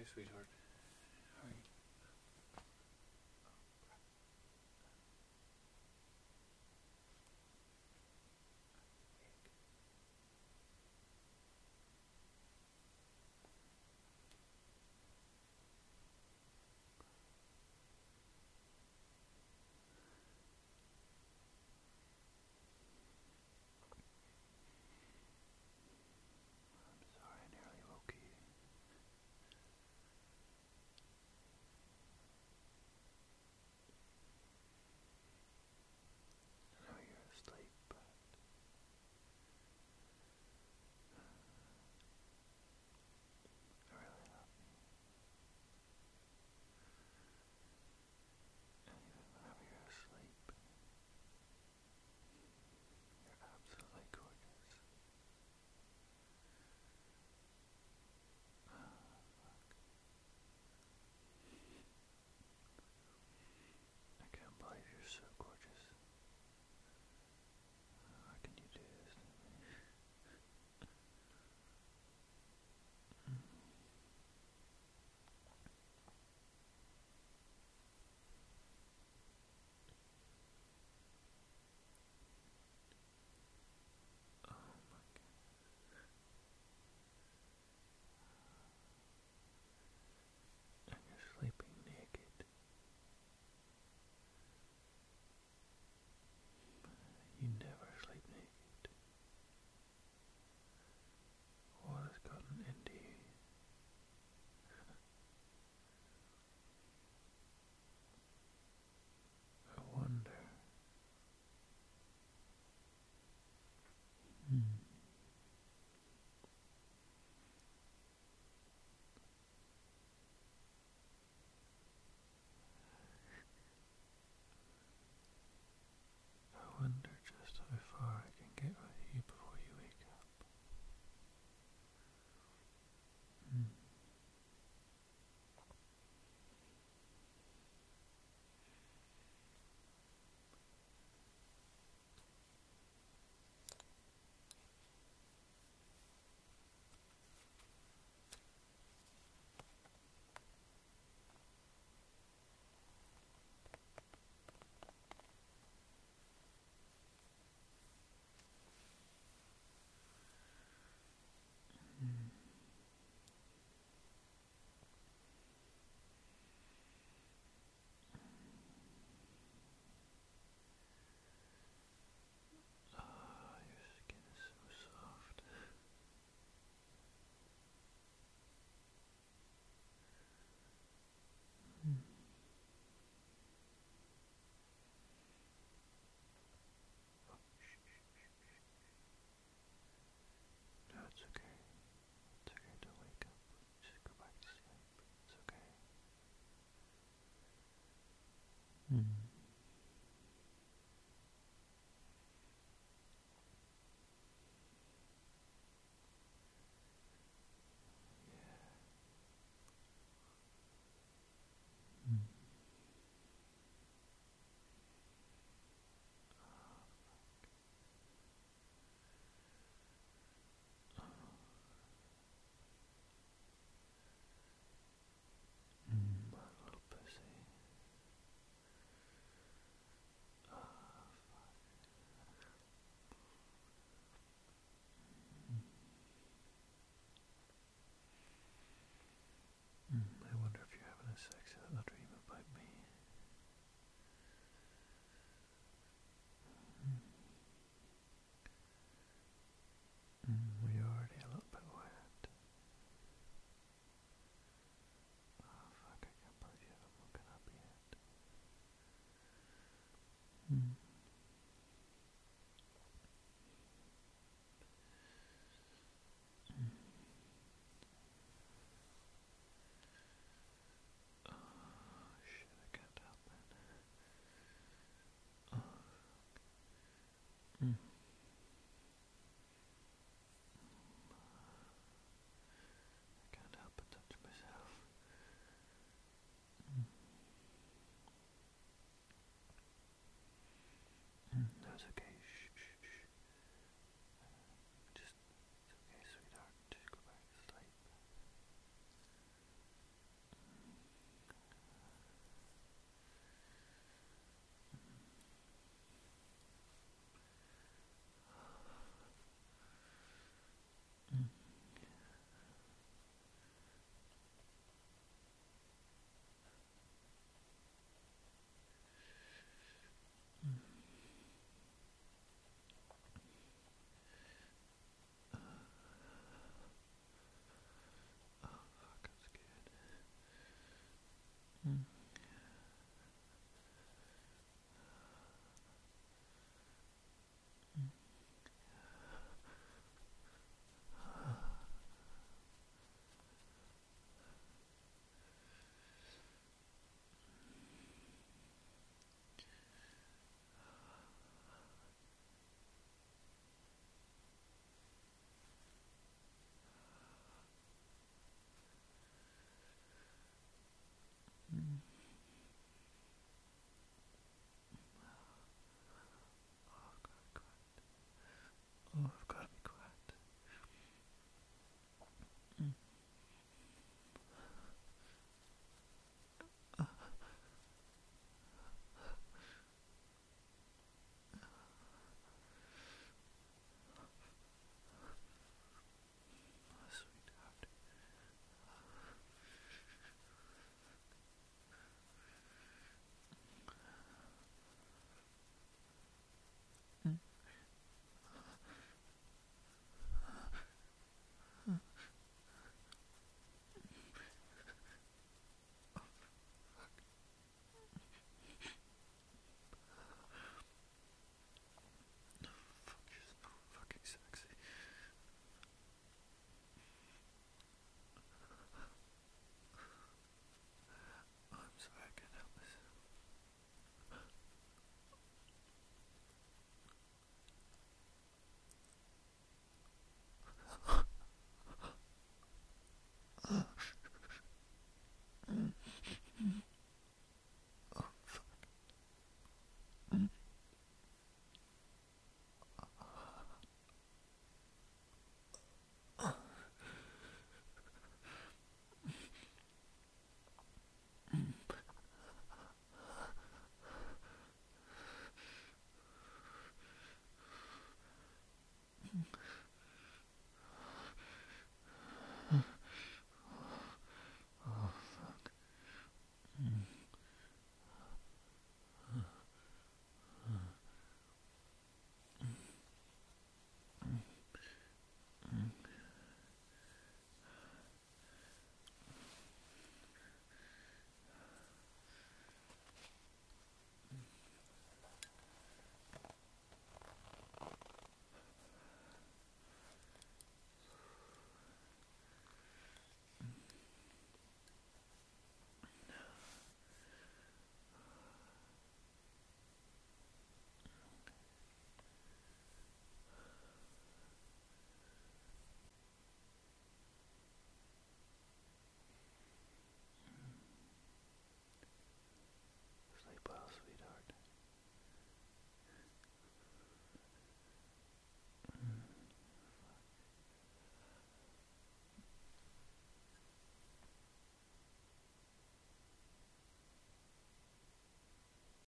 sweetheart. How are you? I'm sorry I nearly woke you. I know you're asleep, but I really love you. And even whenever you're asleep, you're absolutely gorgeous. I can't believe you're so gorgeous. How can you do this to me? Oh my God. And you're sleeping naked. You never sleep naked. What has gotten into you? I wonder. Hmm. I wonder just how far I can get with you before you wake up. Hmm. Hmm. Ah, your skin is so soft. Hmm. Oh, no, it's okay. It's okay, don't wake up. Just go back to sleep. It's okay. Hmm. Hmm. My little pussy. Ah, I wonder if you're having a sexual dream about me. Were you already a little bit wet? Oh fuck, I can't believe you haven't woken up yet.